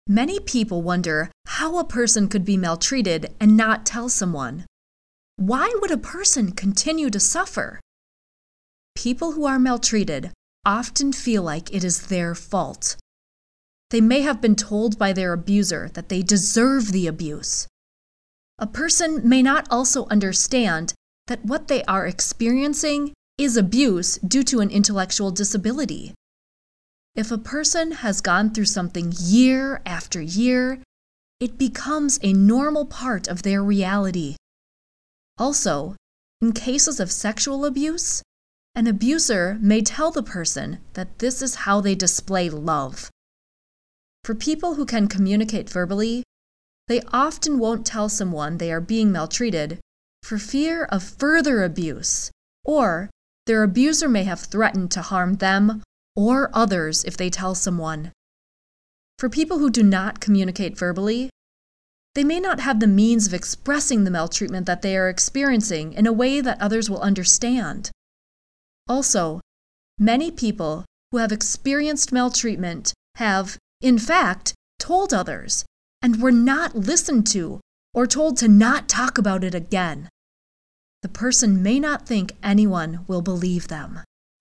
Many people wonder how a person could be maltreated and not tell someone. Why would a person continue to suffer? People who are maltreated often feel like it is their fault. They may have been told by their abuser that they deserve the abuse. A person may not also understand that what they are experiencing is abuse due to an intellectual disability. If a person has gone through something year after year, it becomes a normal part of their reality. Also, in cases of sexual abuse, an abuser may tell the person that this is how they display love. For people who can communicate verbally, they often won't tell someone they are being maltreated for fear of further abuse, or their abuser may have threatened to harm them or others if they tell someone. For people who do not communicate verbally, they may not have the means of expressing the maltreatment that they are experiencing in a way that others will understand. Also, many people who have experienced maltreatment have, in fact, told others and were not listened to or told to not talk about it again. The person may not think anyone will believe them.